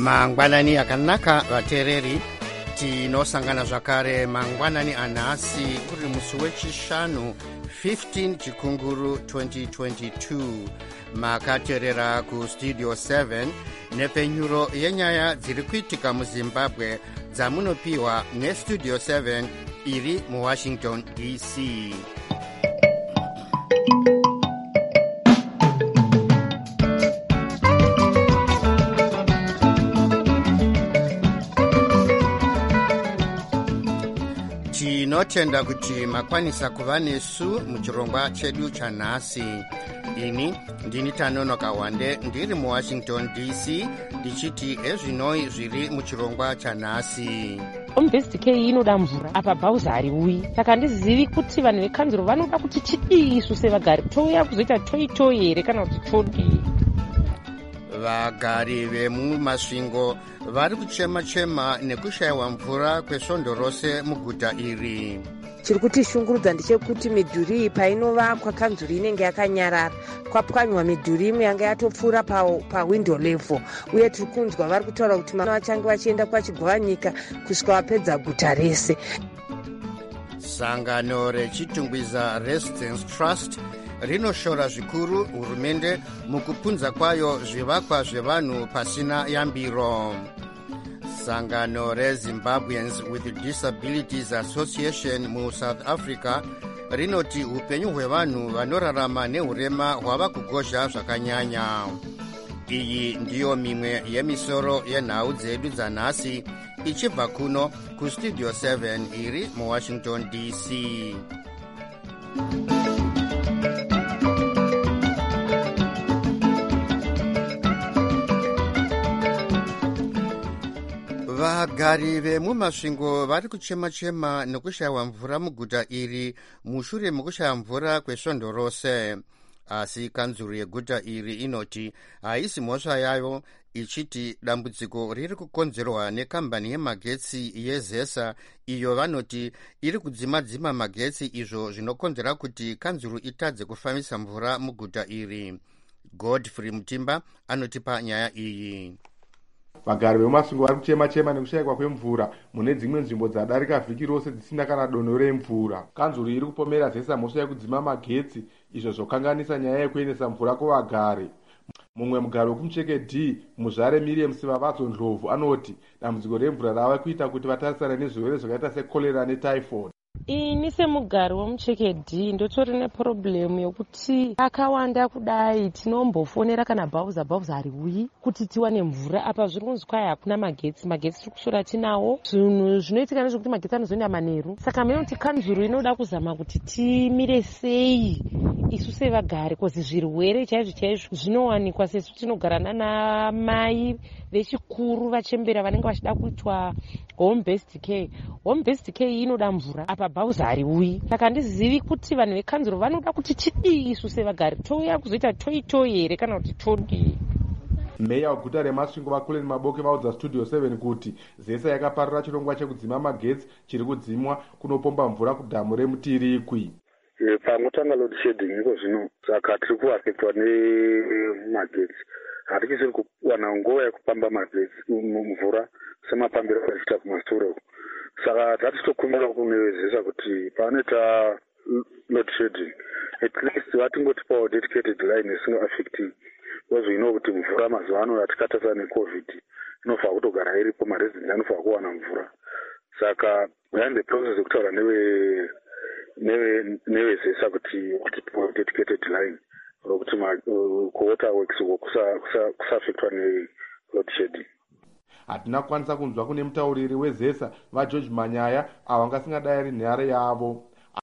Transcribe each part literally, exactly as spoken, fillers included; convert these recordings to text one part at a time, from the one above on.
mangwanani akanaka vateereri, tinosangana zvakare mangwanani anhasi kuri musi wechishanu fifteen chikunguru twenty twenty-two. Makateerera kustudio seven nepenyuro yenyaya dziri kuitika muzimbabwe dzamunopiwa nestudio seven iri muwashington D C. Tinotenda kuti makwanisa kuva nesu muchirongwa chedu chanhasi. Ini ndini Tanonoka Wande ndiri muwashington D C ndichiti ezvinoi zviri muchirongwa chanhasi. Homebased care inoda mvura apa bhauza hariuyi, saka handizivi kuti vanhu vekanzuro vanoda kuti chidii isu sevagari, touya kuzoita toi toi here kana kuti chodii. Vagari vemumasvingo vari kuchema-chema nekushayiwa mvura kwesvondo rose muguta iri. Chiri kutishungurudza ndechekuti midhuri iyi painovakwa kanzuro inenge yakanyarara, kwapwanywa midhuri imwe yanga yatopfuura pawindow level, uye tiri kunzwa vari kutaura kuti vana vachange vachienda kwachigwanyika kusvika vapedza guta rese. Sangano rechitungwiza Residence Trust rinoshora zvikuru hurumende mukupunza kwayo zvivakwa zvevanhu pasina yambiro. Sangano reZimbabweans with Disabilities Association mu South Africa rinoti upenyu hwevanhu vanorarama nehurema hwava kugozha zvakanyanya. Iyi ndiyo mimwe yemisoro yenhau dzedu dzanhasi ichibva kuno kustudio seven iri muwashington D C. Vagari vemumasvingo vari kuchema-chema nekushayiwa mvura muguta iri mushure mekushaya mvura kwesvondo rose. Asi kanzuro yeguta iri inoti haisi mhosva yayo, ichiti dambudziko riri kukonzerwa nekambani yemagetsi yezesa, iyo vanoti iri kudzima-dzima magetsi, izvo zvinokonzera kuti kanzuro itadze kufambisa mvura muguta iri. Godfrey Mutimba anotipa nyaya iyi. Vagari vemumasvingo vari kuchema-chema nekushayikwa kwemvura mune dzimwe nzvimbo dzadarika vhiki rose dzisina kana dono remvura. Kanzuro iri kupomera zesa mhosva yekudzima magetsi, izvo zvokanganisa nyaya yekuendesa mvura kuvagari. Mumwe mugari wekumucheke D muzvare Miriam Sivavadzo Ndlovu anoti dambudziko remvura rava kuita kuti vatarisane nezvirwere zvakaita sekorera netyphoid. Ini semugari womucheke D ndotori neproblemu yokuti akawanda kudai tinombofonera kana bhauza bhauza hariuyi kuti tiwane mvura. Apa zviri kunzi kwai hakuna magetsi, magetsi tiri kushora tinawo. Zvinhu zvinoitika nezvekuti magetsi anozoenda manheru. Saka mene kuti kanzuro inoda kuzama kuti timire sei isu sevagari, kozi zvirwere chaizvo chaizvo zvinowanikwa sesu tinogara nana mai vechikuru vachembera vanenge vachida kuitwa home based care. Home based care inoda mvura apa bhauza hariuyi, saka handizivi kuti vanhu vekanzuro vanoda kuti chidii isu sevagari, touya kuzoita toi toi here kana kuti chodii. Meya weguta remasvingo vakuleni Maboke vaudza studio seven kuti zesa yakaparira chirongwa chekudzima magetsi chiri kudzimwa kunopomba mvura kudhamu remutirikwi. Pangotanga load shedding iko zvino, saka tiri kuafektwa nemagetsi. Hatichisiri kuwana nguva yekupamba magetsi mvura semapambiro achiita kumasitoro. Saka tatitokumbira kunezesa kuti panoita load shedding, at least vatingotipawo dedicated line isingaafecting, because we know kuti mvura mazuva ano atikatasa necovid inofanira kutogara iripo, maresidents anofanira kuwana mvura. Saka we are in the process yekutaura newe newe nevezesa kuti tipiwe dedicated line rokuti kuwater works kusafektwa neload shedding. Hatina kukwanisa kunzwa kune mutauriri wezesa vaGeorge Manyaya avo vangasingadai ari nhare yavo.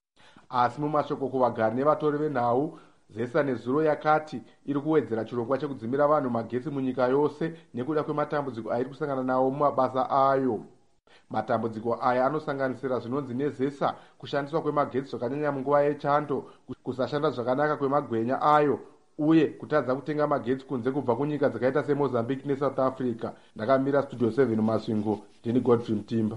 Asi mumashoko kuvagari nevatori venhau, zesa nezuro yakati iri kuwedzera chirongwa chekudzimira vanhu magetsi munyika yose nekuda kwematambudziko airi kusangana nawo mumabasa ayo. Matambudziko aya anosanganisira zvinonzi nezesa kushandiswa kwemagetsi zvakanyanya munguva yechando, kusashanda zvakanaka kwemagwenya ayo, uye kutadza kutenga magetsi kunze kubva kunyika dzakaita seMozambique neSouth Africa. Ndakamira studio seven Masvingo, ndini Godfrey Mutimba.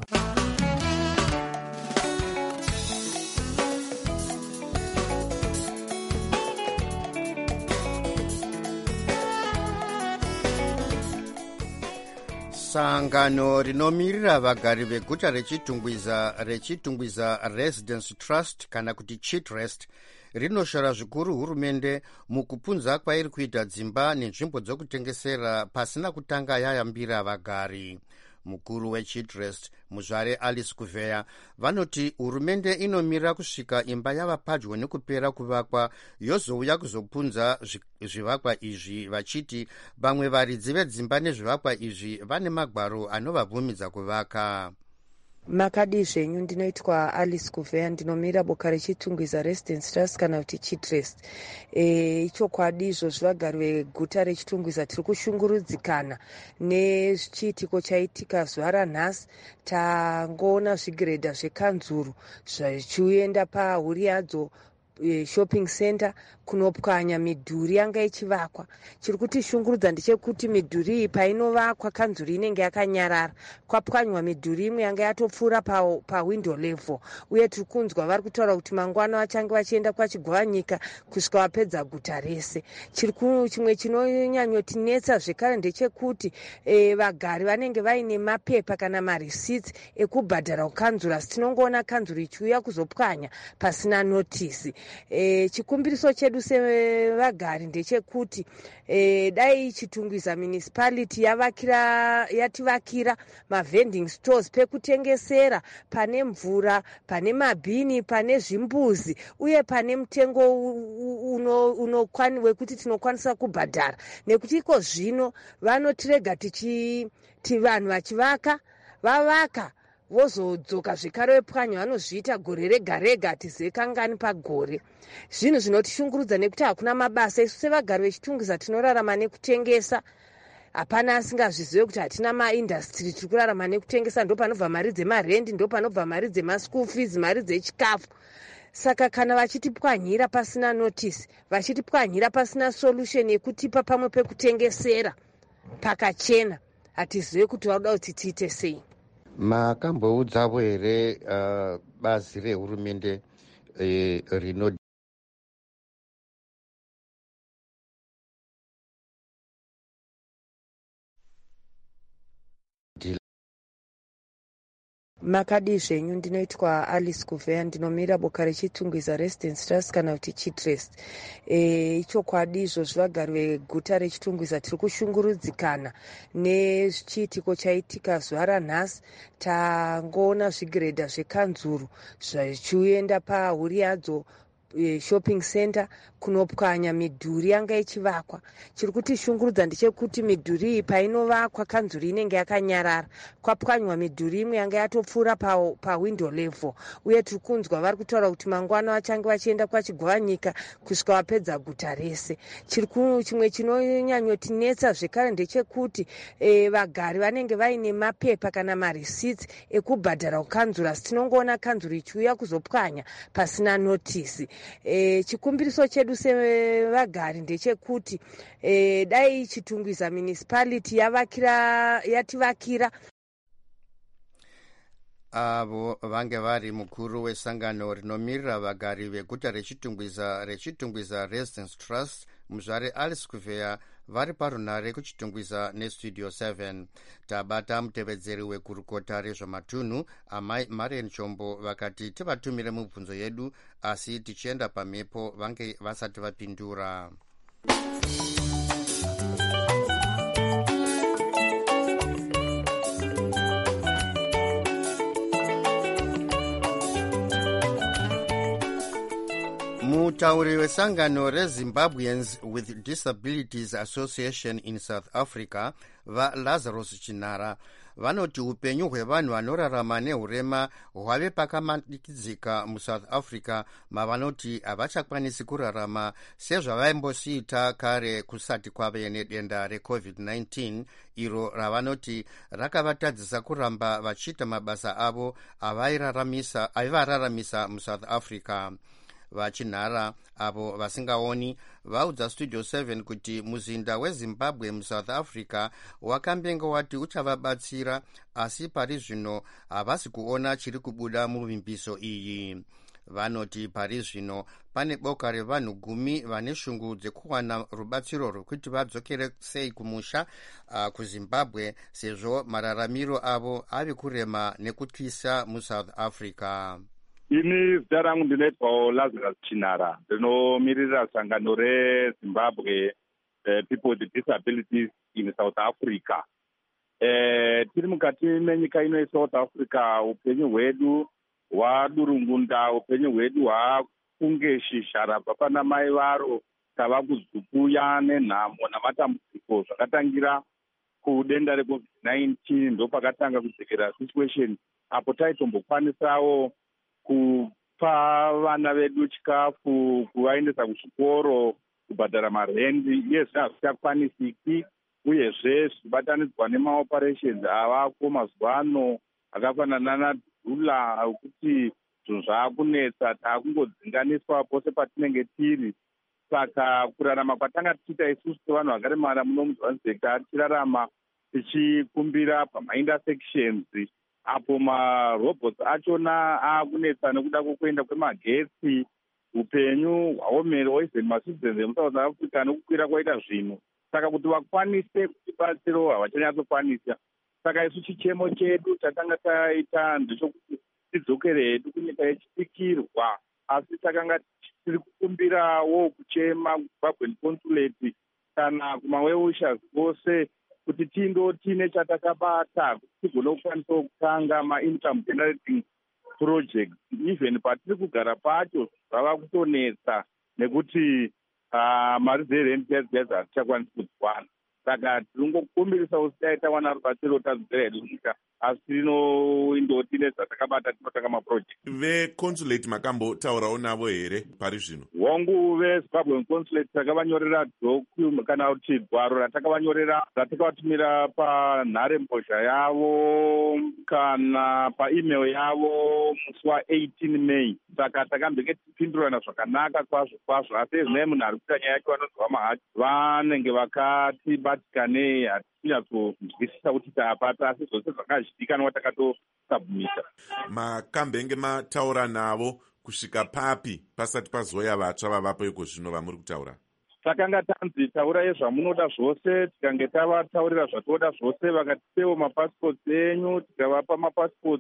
sangano rinomirira vagari veguta rechitungwiza rechitungwiza Residence Trust kana kuti Chitrust rinoshora zvikuru hurumende mukupunza kwairi kuita dzimba nenzvimbo dzokutengesera pasina kutanga yayambira vagari. Mukuru weChitrust muzvare Alice Kuveya vanoti hurumende inomira kusvika imba yava padyo nekupera kuvakwa yozouya kuzopunza zvivakwa izvi, vachiti vamwe varidzi vedzimba nezvivakwa izvi vane magwaro anovabvumidza kuvaka. Makadi zvenyu, ndinoitwa Alice Kuveya, ndinomira boka rechitungwiza Residence Trust kana kuti Chitrust. E, ichokwadi izvozvo vagari veguta rechitungwiza tiri kushungurudzikana nechiitiko chaitika zuva ranhasi. Tangoona zvigiredha zvekanzuru zvichienda pahuri yadzo shopping center kunopwanya midhuri yanga ichivakwa. Chiri kutishungurudza ndechekuti midhuri iyi painovakwa kanzuru inenge yakanyarara, kwapwanywa midhuri imwe yanga yatopfuura pawindow level, uye tiri kunzwa vari kutaura kuti mangwana vachange vachienda kwachigwanyika kusvika vapedza guta rese. Chimwe chinonyanyotinetsa zvekare ndechekuti e, vagari vanenge vaine mapepa kana marisits ekubhadhara kukanzuru, asi tinongoona kanzuru ichiuya kuzopwanya pasina notisi. E, chikumbiriso chedu sevagari ndechekuti e, dai Chitungwiza municipality yavakira yativakira mavending stores pekutengesera pane mvura, pane mabhini, pane zvimbuzi, uye pane mutengo uno, uno wekuti tinokwanisa kubhadhara, nekuti iko zvino vanotirega tichi vanhu vachivaka vavaka vozodzoka zvekare vepwanya vanozviita gore rega rega atizive kangani pagore. Zvinhu zvinotishungurudza nekuti hakuna mabasa. Isu sevagari vechitungwiza tinorarama nekutengesa, hapana asingazvizive kuti hatina maindastry, tiri kurarama nekutengesa. Ndo panobva mari dzemarendi, ndo panobva mari dzemaschool fees, mari dzechikafu. Saka kana vachitipwanyira pasina notice, vachitipwanyira pasina solution yekutipa pamwe pekutengesera pakachena, hatizive kuti vauda kuti tiite sei. Makamboudzawo here uh, bazi rehurumende eh, rino Makadi zvenyu, ndinoitwa Alice Kuveya, ndinomira boka rechitungwiza Residence Trust kana kuti Chitrust. E, ichokwadi izvozvo vagari veguta rechitungwiza tiri kushungurudzikana nechiitiko chaitika zuva ranhasi. Tangoona zvigiredha zvekanzuru zvichienda pahuri yadzo shopping center kunopwanya midhuri yanga ichivakwa. Chiri kutishungurudza ndechekuti midhuri iyi painovakwa kanzuru inenge yakanyarara, kwapwanywa midhuri imwe yanga yatopfuura pawindow level, uye tiri kunzwa vari kutaura kuti mangwana vachange vachienda kwachigwanyika kusvika vapedza guta rese. Chimwe chinonyanyotinetsa zvekare ndechekuti e, vagari vanenge vaine mapepa kana marisits ekubhadhara kukanzuru, asi tinongoona kanzuru ichiuya kuzopwanya pasina notisi. E, chikumbiriso chedu sevagari ndechekuti e, dai Chitungwiza municipality yavakira yativakira. Avo vange vari mukuru wesangano rinomirira vagari veguta rechitungwiza rechitungwiza Residence Trust muzvare Alice Kuveya vari parunare kuchitungwiza nestudio seven. Tabata mutevedzeri wekurukota rezvamatunhu amai Marian Chombo vakati tivatumire mibvunzo yedu, asi tichienda pamhepo vange vasati vapindura. Mutauri wesangano reZimbabweans with Disabilities Association in South Africa vaLazarus Chinara vanoti upenyu hwevanhu vanorarama nehurema hwave pakamanikidzika muSouth Africa, mavanoti havachakwanisi kurarama sezvavaimbosiita kare kusati kwave nedenda recovid nineteen, iro ravanoti rakavatadzisa kuramba vachiita mabasa avo aivararamisa muSouth Africa. Vachinara avo vasingaoni vaudza studio seven kuti muzinda weZimbabwe muSouth Africa wakambenga wati uchavabatsira, asi pari zvino havasi kuona chiri kubuda muvimbiso iyi. vanoti pari zvino pane boka revanhu gumi vane shungu dzekuwana rubatsiro rwekuti vadzokere sei kumusha uh, kuzimbabwe sezvo mararamiro avo ave kurema nekutyisa musouth africa. Ini zita rangu ndinoitwawo Lazarus Chinara, ndinomirira sangano reZimbabwe uh, People with Disabilities in South Africa. Eh, tiri mukati menyika ino yeSouth Africa, upenyu hwedu hwadurungunda, upenyu hwedu hwakunge shizha rabva pana mai varo tava kuzukuya nenhamo namatambudziko zvakatangira kudenda recovid nineteen. Ndopakatanga kudzekera situation apo taitombokwanisirawo kupa vana vedu chikafu, kuvaendesa kuzvikoro, kubhadhara marendi. Iyezve hazvichakwanisiki, uyezve zvichibatanidzwa nemaoperations avako mazuva ano akafanana nadhula kuti zvinhu zvaakunetsa, taakungodzinganiswa pose patinenge tiri. Saka kurarama kwatanga tichiita isusu sevanhu vakaremara muno muJohannesburg, tichirarama tichikumbira pamaintersections apo marobots achona aakunetsa nekuda kwekuenda kwemagetsi, upenyu hwaomera oiseni macitizens emusouth Africa nokukwira kwaita zvinhu. Saka kuti vakwanise kutibatsiro havachanyatsokwanisa. Saka isu chichemo chedu chatanga taita ndechokuti tidzokere hedu kunyika yechipikirwa, asi takanga tiri kukumbirawo kuchema kuZimbabwe consulate kana kumaweushers vose kuti tindoti nechatakabata kuti tigone kukwanisa kutanga ma-income generating projects. Even patiri kugara pacho zvava kutonetsa nekuti Uh, mari dzerendi dzedzi hatichakwanisi kudziwana. Saka tiringokumbirisa kuti taita wana rubatsiro tadzokera hedu kunyika, asi tinoindoti nezvatakabata tinotanga maproject. Veconsulate makambotaurawo navo here pari zvino? Hongu veZimbabwe consulate takavanyorera document kana kuti gwaro ratakavanyorera ratakavatumira panharembozha yavo kana paemail yavo musi wa-eighteen May. Saka takambenge tipindurana zvakanaka kwazvo kwazvo, asi ezvinai munhu ari kuita nyaya yacho vanonzi vamahachi vanenge vakatibatikanei, hatichinyatsokunzwisisa kuti taapata, asi zvose zvakazvidikanwa takatosabhumisa. Makambenge mataura navo kusvika papi pasati pazoya vatsva vavapo iko zvino vamuri kutaura? Takanga tanzi taurai zvamunoda zvose, tikange tavataurira zvatoda zvose, vakatipewo mapassports enyu, tikavapa mapassports,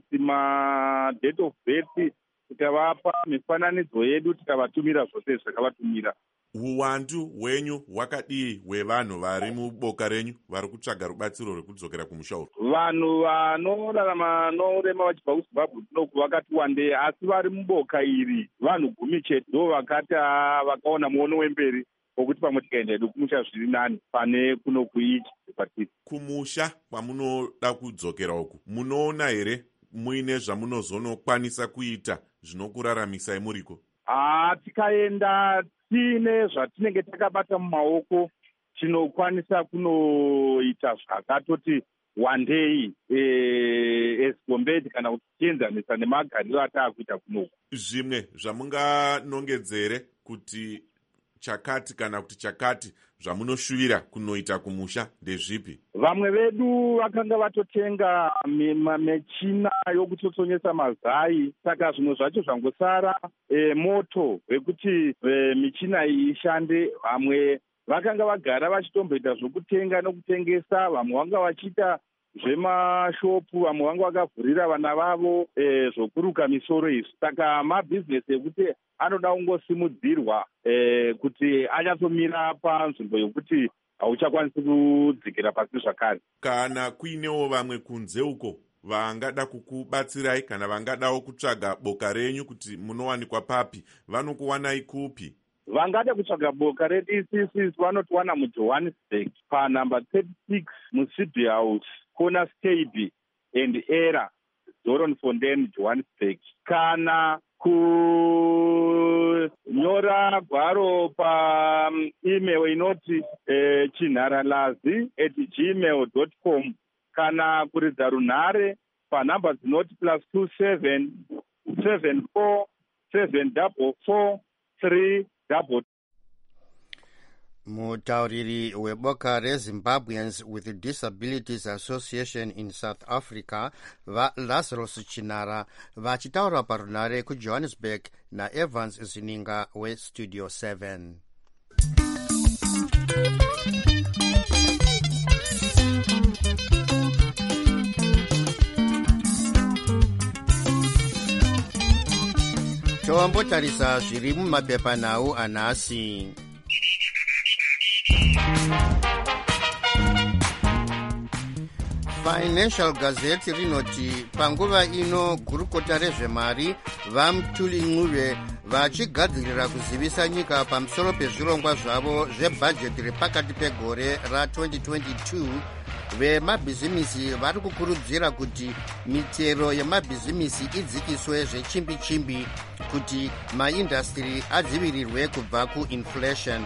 madate of birth, tikavapa mifananidzo yedu, tikavatumira zvose zvakavatumira. Uwandu hwenyu hwakadii hwevanhu vari muboka renyu vari kutsvaga rubatsiro rwekudzokera kumusha urwu? Vanhu vanorarama norema vachibva kuZimbabwe kunoku vakati wandei, asi vari muboka iri vanhu gumi chete ndo vakati vakaona muono wemberi wokuti pamwe tikaenda hedu kumusha zviri nani pane kunokuichi kwatiri. Kumusha kwamunoda kudzokera uku, munoona here muine zvamunozonokwanisa kuita zvinokuraramisai muriko? Ah, tikaenda tiine zvatinenge takabata mumaoko, tinokwanisa kunoita zvakatoti wandei as compared kana kuti tienzanisa nemagariro ataakuita kunoku. Zvimwe zvamunganongedzere kuti chakati kana kuti chakati zvamunoshuvira kunoita kumusha ndezvipi? Vamwe vedu vakanga vatotenga michina yokutotsonyesa mazai, saka zvimwe zvacho zvangosara e, moto wekuti e, michina iyi ishande. Vamwe vakanga vagara vachitomboita zvokutenga nokutengesa, vamwe vanga vachiita zvemashopu, vamwe vanga vakavhurira vana vavo e, zvokuruka misoro izvi. Saka mabhizinesi ekuti anoda kungosimudzirwa e, kuti anyatsomira panzvimbo yokuti hauchakwanisi kudzikira pasi zvakare. Kana kuinewo vamwe kunze uko vangada kukubatsirai kana vangadawo kutsvaga boka renyu kuti munowanikwa papi, vanokuwanai kupi? Vangada kutsvaga boka redu isisi vanotiwana muJohannesburg panhamba thirty-six muCity House, corner Stady and Era, Doornfontein, Johannesburg. Kana kunyora gwaro pa email inoti eh, chinharalazi at gmail dot com, kana kuridza runhare panhamba dzinoti plus two seven seven four seven double four three double. Mutauriri weboka reZimbabweans with Disabilities Association in South Africa vaLazarus Chinara vachitaura parunare kuJohannesburg naEvans Zininga weStudio seven. Toambotarisa zviri mumapepanhau anhasi. Financial Gazette rinoti panguva ino gurukota rezvemari vaMutuli Ncube vachigadzirira kuzivisa nyika pamusoro pezvirongwa zvavo zvebhajeti repakati pegore ratwenty twenty-two, vemabhizimisi vari kukurudzira kuti mitero yemabhizimisi idzikiswe zvechimbi-chimbi kuti maindastri adzivirirwe kubva kuinflation.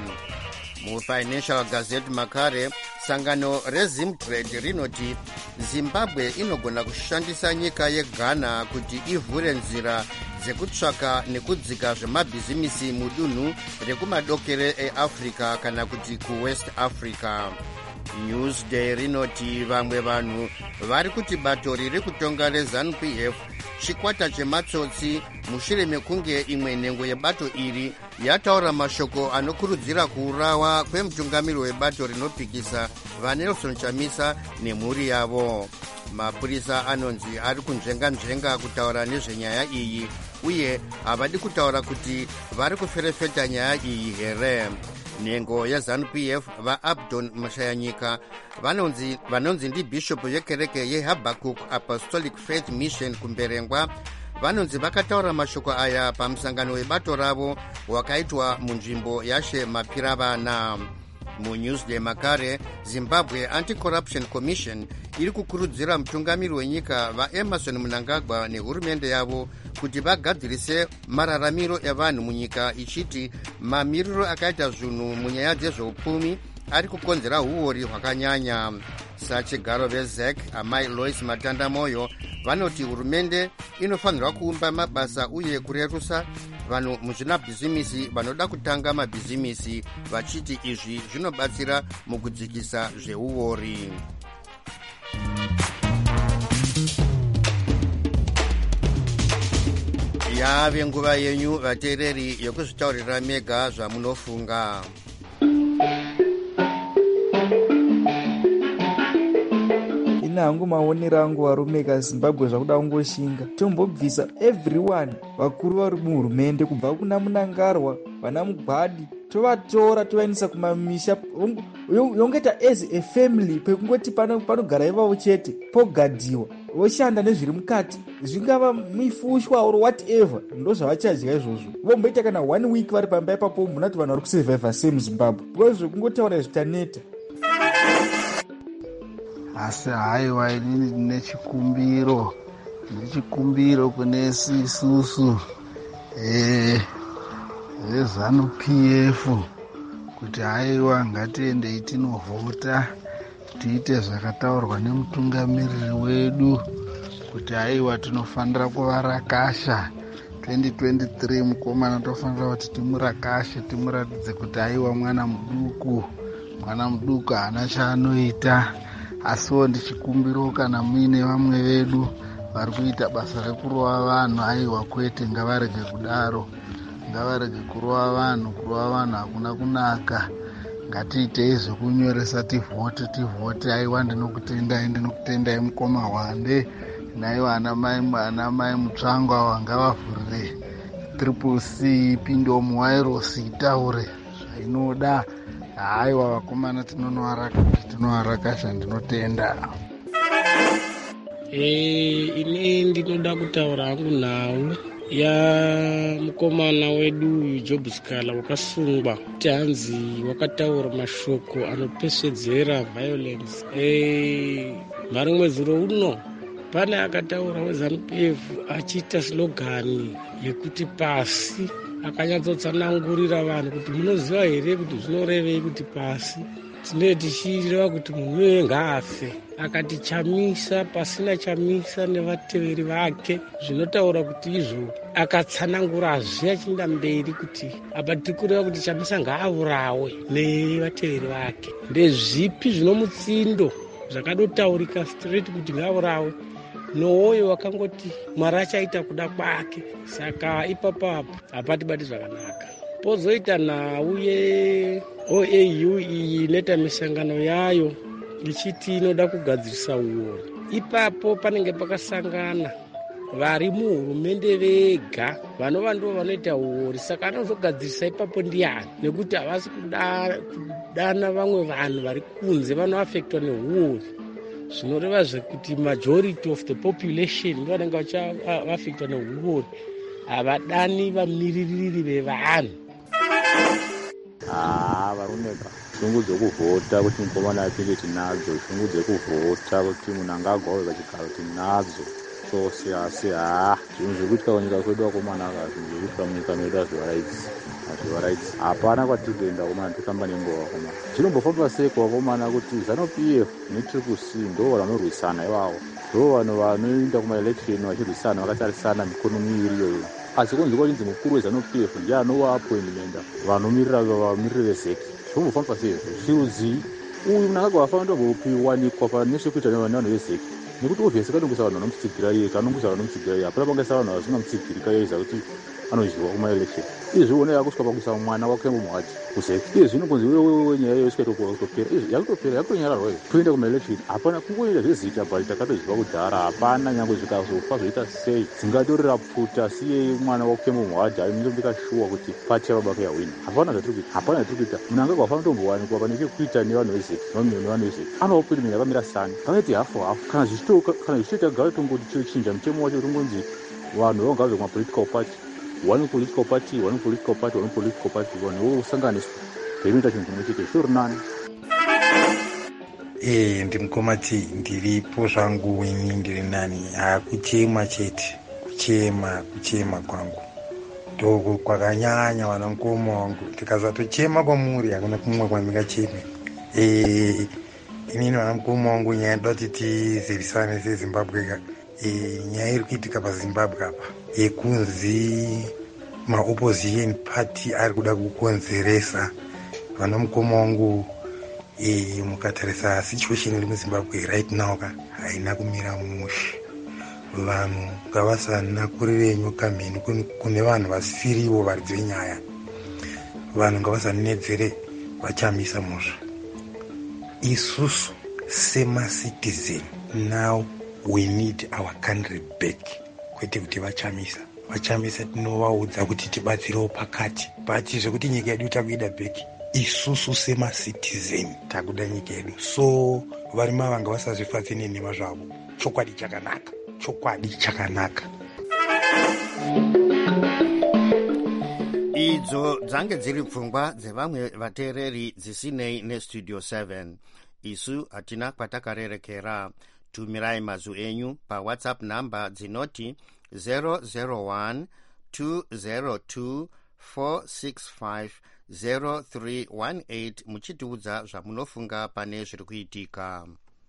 MuFinancial Gazette makare, sangano reZimtrade rinoti Zimbabwe inogona kushandisa nyika yeGhana kuti ivhure nzira dzekutsvaka nekudzika zvemabhizimisi mudunhu rekumadokere eAfrica kana kuti kuWest Africa. Newsday rinoti vamwe vanhu vari kuti bato riri kutonga reZANU-P F chikwata chematsotsi mushure mekunge imwe nhengo yebato iri yataura mashoko anokurudzira kuurawa kwemutungamiri webato rinopikisa vaNelson Chamisa nemhuri yavo. Mapurisa anonzi ari kunzvenga-nzvenga kutaura nezvenyaya iyi uye havadi kutaura kuti vari kuferefeta nyaya iyi here. Nhengo yeZANU-P F vaAbdon Mushayanyika vanonzi vanonzi ndibhishopu yekereke yeHabakuk Apostolic Faith Mission kumberengwa vanonzi vakataura mashoko aya pamusangano webato ravo wakaitwa munzvimbo yaShe Mapiravana. MuNewsday makare, Zimbabwe Anti-Corruption Commission iri kukurudzira mutungamiri wenyika vaEmerson Mnangagwa nehurumende yavo kuti vagadzirise mararamiro evanhu munyika ichiti mamiriro akaita zvinhu munyaya dzezveupfumi ari kukonzera uori hwakanyanya. Sachigaro veZ E C amai Lois Matanda Moyo vanoti hurumende inofanirwa kuumba mabasa uye kurerusa vanhu muzvinabhizimisi vanoda kutanga mabhizimisi vachiti izvi zvinobatsira mukudzikisa zveuori. Yave nguva yenyu vateereri yokuzvitaurira mega zvamunofunga. Ina hangu maonero angu varume kaZimbabwe zvakuda kungoshinga tombobvisa everyone vakuru vari muhurumende kubva kuna Munangarwa vana Mugwadi tovatora tovaendesa kumamisha yongeta as a family pekungoti panogara ivavo chete pogadhiwa voshanda nezviri mukati zvingava mifushwa or whatever ndo zvavachadya izvozvo vomboita kana one week vari pamba ipapo mbona kuti vanhu vari kusurviva semuZimbabwe because zvekungotaura zvitaneta. Asi haiwa inini ndine chikumbiro ndichikumbiro kune isusu eh veZANU-P F kuti haiwa ngatiendei tinovhota tiite zvakataurwa nemutungamiriri wedu kuti haiwa tinofanira kuvarakasha twenty twenty-three mukomana tofanira kuti timurakashe timuratidze kuti haiwa mwana muduku mwana muduku haana chaanoita. Asiwo ndichikumbiro kana muine vamwe vedu vari kuita basa rekurova vanhu haiwa kwete ngavarege kudaro ngavarege kurova vanhu kurova vanhu hakuna kunaka ngatiitei zvekunyoresa tivhote tivhote haiwa ndinokutendai ndinokutendai mukoma hwande naiwa anamai anamai mutsvangwa wangavavhurire triple C ipindewo muwairosi itaure zvainoda. Haiwa vakomana tinovarakasha ndinotenda. Eh, ine ndinoda kutaura hangu nhau ya mukomana wedu Job Scala wakasungwa kuti hanzi wakataura mashoko anopesvedzera violence. Eh, mari mwedzi uno pane akataura weZANU-P F achiita slogani yekuti pasi akanyatsotsanangurira vanhu kuti munoziva here kuti zvinorevei kuti pasi tinee tichireva kuti munhu uye ngaafe akatichamisa pasina chamisa nevateveri vake, zvinotaura kuti izvo akatsanangurazve achienda mberi kuti apa tiri kureva kuti chamisa ngaaurawe nevateveri vake. Ndezvipi zvinomutsindo zvakadotaurika straight kuti ngaaurawe nooyo wakangoti Mwari achaita kuda kwake? Saka ipapapo hapatibati zvakanaka. Pozoita nhau ye-O A U iyi inoita misangano yayo ichiti inoda kugadzirisa uori, ipapo panenge pakasangana vari muhurumende vega vanova ndo vanoita uori. Saka anozogadzirisa ipapo ndiani? Nekuti havasi kudana vamwe vanhu vari kunze vanoafektwa neuori. Zvinoreva zvekuti majority of the population ndo vanenge vachaafektwa neuori, havadani vamiririri vevanhu. Ah, varumeka shungu dzekuvhota kuti mukomana apinde tinadzo, shungu dzekuvhota kuti munhu angagwawe pachigaro tinadzo chose. Asi haa, zvinhu zvekuitika kunyika kwedu akomana aka, zvinhu zvekuitika munyika medu hazvivaraidzi, hazvivaraidzi. Hapana kwatiri kuenda akomana, totamba nengova akomana. Zvinombofamba sei kuvakomana kuti ZANU-P F neTriple C ndo vanorwisana ivavo, ndo vanhu vanoenda kumaelection vachirwisana vakatarisana mikono miviri iyoyo. Asi kunzi kwachinzi mukuru weZANU-P F ndiye anova appointmenta vanomirira vamiriri vezeki. Zvinombofamba sei zvirudzii? Uyu munhu akagwa afanira kutombopiwanikwa pane chekuita nevanhu vezeki, nekuti obviously kanongoisa vanhu vanomutsigira iye, kanongoisa vanhu vanomutsigira iye, hapana pangaisa vanhu vasingamutsigira kaiza kuti anodyiwa kumaelection. Iye zvione yakusvika pakuisa mwana wake mumhati kuzeki. Iye zvino kunzi wewe nyaya iyo isikaita kutopera, izvi yakutopera yakutonyararwa toenda kumaelection. Hapana kungoenda zvezita bhari takatoziva kudhara, hapana nyangwe zvikazofa zvoita sei dzingatorera pfuta siye mwana wake mumhati aindombikashuwa kuti pati yababa yawina. Hapana zvatiri kuita, hapana zvatiri kuita. Munhu angagwa afanira kutombowanikwa pane chekuita nevanhu vezeki, nevanhu vezeki anowa pwiri yakamira sani, pangati hafu hafu. Kana zvichitoka kana zvichitoita garo tongochinja mutemo wacho tongonzi vanhu vangave kumapolitical party, one political party, one political party, one political party, vanhu vosanganiswa peinoita chinhu chimwe chete sure nani. Eh, ndimukomati ndiripo zvangu ini ndiri nani. Hakuchema chete, kuchema kuchema kwangu ndoko kwakanyanya wana mukoma wangu. Ndikazatochema kwamuri hakuna kumwe kwandingachema. Eh, inini wana mukoma wangu nyaya ndoda kuti tizivisane seZimbabwe ka. E, nyaya iri kuitika paZimbabwe apa yekunzi maopposition party ari kuda kukonzeresa vana mukoma wangu. E, mukatarisa situation iri muZimbabwe right now ka haina kumira mushe. Vanhu ngavasana kurirenyu kamheni kune vanhu vasirivo varidzi venyaya. Vanhu ngavasanedzere vachamisa musha. Isusu sema-citizen now we need our country back. Kwete kuti vachamisa vachamisa tinovaudza kuti tibatsirewo pakati, but zvekuti nyika yedu takuida back, isusu sema-citizen takuda nyika yedu. So varima vanga vasazvifadze nenhema zvavo. Chokwadi chakanaka, chokwadi chakanaka. Idzo dzange dziri pfungwa dzevamwe vateereri dzisinei nestudio seven. Isu hatina kwatakarerekera. Tumirai mazwi enyu paWhatsApp namba dzinoti zero zero one two zero two four six five zero three one eight muchitiudza zvamunofunga pane zviri kuitika.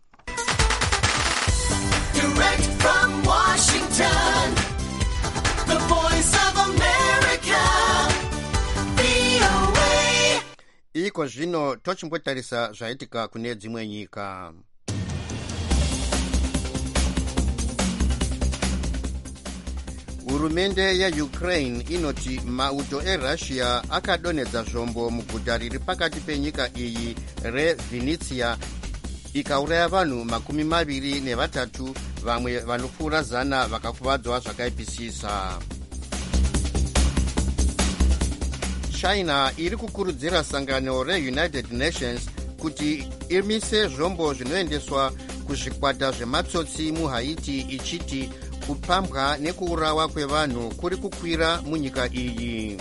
Direct from Washington, the voice of America, V O A. Iko zvino tochimbotarisa zvaitika kune dzimwe nyika. Hurumende yaUkraine inoti mauto eRussia akadonedza zvombo muguta riri pakati penyika iyi reVinnytsia ikauraya vanhu makumi maviri nevatatu, vamwe vanopfuura zana vakakuvadzwa zvakaipisisa. China iri kukurudzira sangano reUnited Nations kuti imise zvombo zvinoendeswa kuzvikwata zvematsotsi muHaiti ichiti kupambwa nekuurawa kwevanhu kuri kukwira munyika iyi.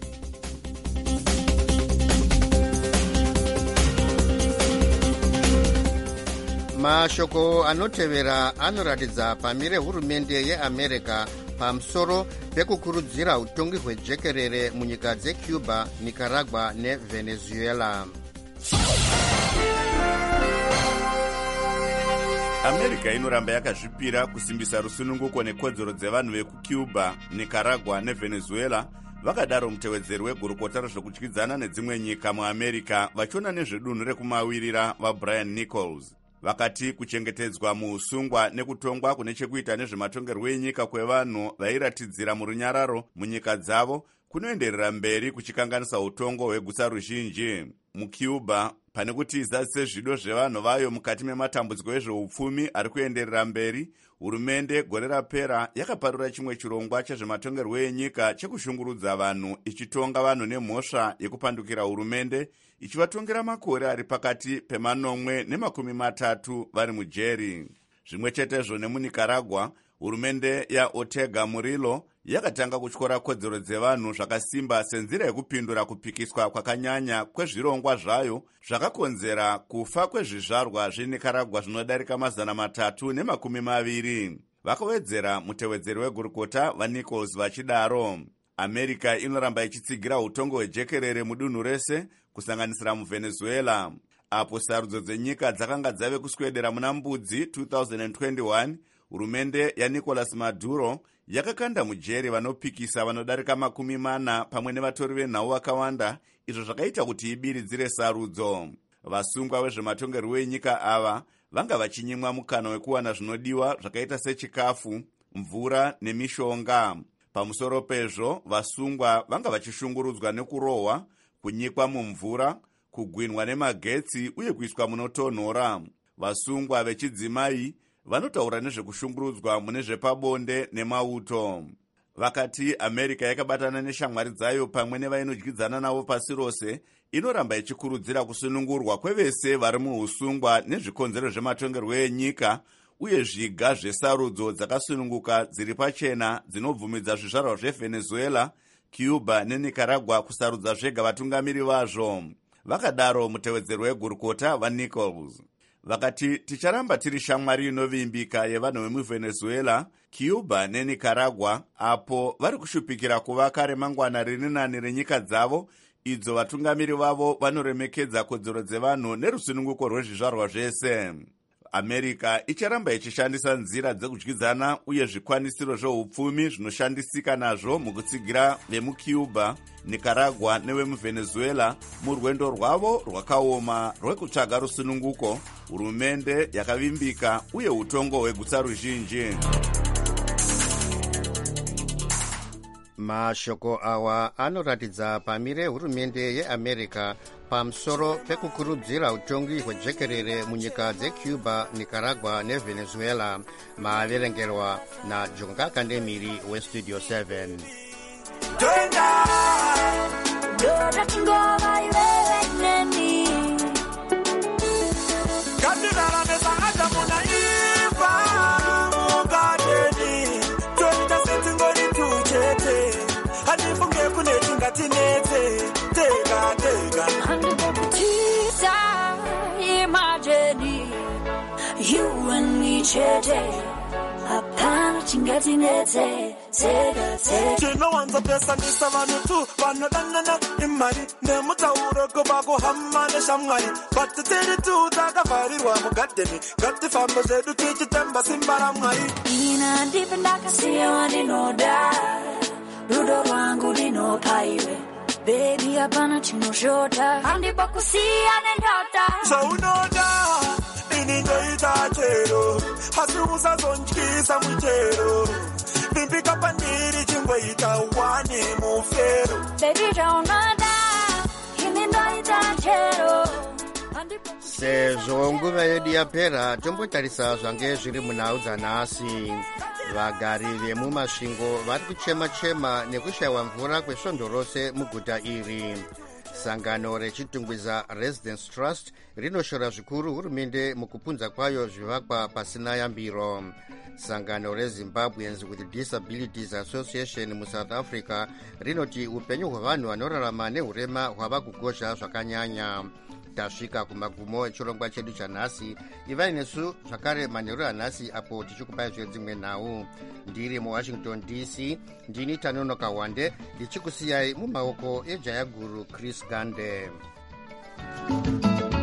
Mashoko anotevera anoratidza pamire hurumende yeAmerica pamusoro pekukurudzira utongi hwejekerere munyika dzeCuba, Nicaragua neVenezuela. America inoramba yakazvipira kusimbisa rusununguko nekodzero dzevanhu vekucuba, Nicaragua nevenezuela. Vakadaro mutevedzeri wegurukota rezvekudyidzana nedzimwe nyika muamerica vachiona nezvedunhu rekumawirira vaBrian Nichols. Vakati kuchengetedzwa muusungwa nekutongwa kune chekuita nezvematongerwo enyika kwevanhu vairatidzira murunyararo munyika dzavo kunoenderera mberi kuchikanganisa utongo hweguta ruzhinji. MuCuba, pane kuti izadzise zvido zvevanhu vayo mukati mematambudziko ezveupfumi ari kuenderera mberi, hurumende gore rapera yakaparura chimwe chirongwa chezvematongerwo enyika chekushungurudza vanhu, ichitonga vanhu nemhosva yekupandukira hurumende, ichivatongera makore ari pakati pemanomwe nemakumi matatu vari mujeri. Zvimwe chetezvo nemunicaragua, hurumende yaOrtega Murillo yakatanga kutyora kodzero dzevanhu zvakasimba senzira yekupindura kupikiswa kwakanyanya kwezvirongwa zvayo zvakakonzera kufa kwezvizvarwa zveNicaragua zvinodarika mazana matatu nemakumi maviri. Vakawedzera mutevedzeri wegurukota vaNichols vachidaro. America inoramba ichitsigira utongo hwejekerere mudunhu rese kusanganisira muvenezuela. Apo sarudzo dzenyika dzakanga dzave kuswedera muna mbudzi two thousand twenty-one, hurumende yaNicolas Maduro yakakanda mujeri vanopikisa vanodarika makumi mana pamwe nevatori venhau vakawanda, izvo zvakaita kuti ibiridzire sarudzo. Vasungwa vezvematongerwo enyika ava vanga vachinyimwa mukana wekuwana zvinodiwa zvakaita sechikafu, mvura nemishonga. Pamusoro pezvo, vasungwa vanga vachishungurudzwa nekurohwa, kunyikwa mumvura, kugwinwa nemagetsi uye kuiswa munotonhora. Vasungwa vechidzimai vanotaura nezvekushungurudzwa mune zvepabonde nemauto. Vakati America yakabatana neshamwari dzayo pamwe nevainodyidzana navo pasi rose, inoramba ichikurudzira kusunungurwa kwevese vari muusungwa nezvikonzero zvematongerwo enyika uye zviga zvesarudzo dzakasununguka dziri pachena dzinobvumidza zvizvarwa zvevenezuela, Cuba neNicaragua kusarudza zvega vatungamiri vazvo. Vakadaro mutevedzeri wegurukota vaNichols. Vakati ticharamba tiri shamwari inovimbika yevanhu vemuvenezuela, Cuba neNicaragua, apo vari kushupikira kuvaka remangwana rine nani renyika dzavo, idzo vatungamiri vavo vanoremekedza kodzero dzevanhu nerusununguko rwezvizvarwa zvese. America icharamba ichishandisa nzira dzekudyidzana uye zvikwanisiro zveupfumi zvinoshandisika nazvo mukutsigira vemuCuba, Nicaragua nevemuvenezuela murwendo rwavo rwakaoma rwekutsvaga rusununguko, hurumende yakavimbika uye utongo hweguta ruzhinji. Mashoko awa anoratidza pamire hurumende yeAmerica pamusoro pekukurudzira utongi hwejekerere munyika dzeCuba, Nicaragua nevenezuela. Maaverengerwa naJonga Kandemiri weStudio seven. You and me today. Hapana chingatinete tega tega chinowanza pesa nisa vanhu tu vanodanana imari nemutauro kuba kuhamba neshamwari vatitiri tu takavharirwa mugadheni ngatifambe zvedu tichitemba simba ramwari. ina ndipe ndakasiya wandinoda rudo rwangu rinopaiwe bebi hapana chinoshota handipa kusiya nendota zvaunoda ini ndoita chero asi usazondyisa muchero vimbika pandiri chingoita wane mufero bebi zvaunoda ini ndoita chero. Sezvo nguva yedu yapera, tombotarisa zvange zviri munhau dzanhasi. Vagari vemumasvingo vari kuchema-chema nekushayiwa mvura kwesvondo rose muguta iri. Sangano rechitungwiza Residence Trust rinoshora zvikuru hurumende mukupunza kwayo zvivakwa pasina yambiro. Sangano reZimbabweans with Disabilities Association muSouth Africa rinoti upenyu hwevanhu vanorarama nehurema hwava kukosha zvakanyanya. Tasvika kumagumo echirongwa chedu chanhasi. Ivai nesu zvakare manheru anhasi apo tichikupai zvedzimwe nhau. Ndiri muWashington D C, ndini Tanonoka Wande, ndichikusiyai mumaoko eJaya Guru Chris Gande.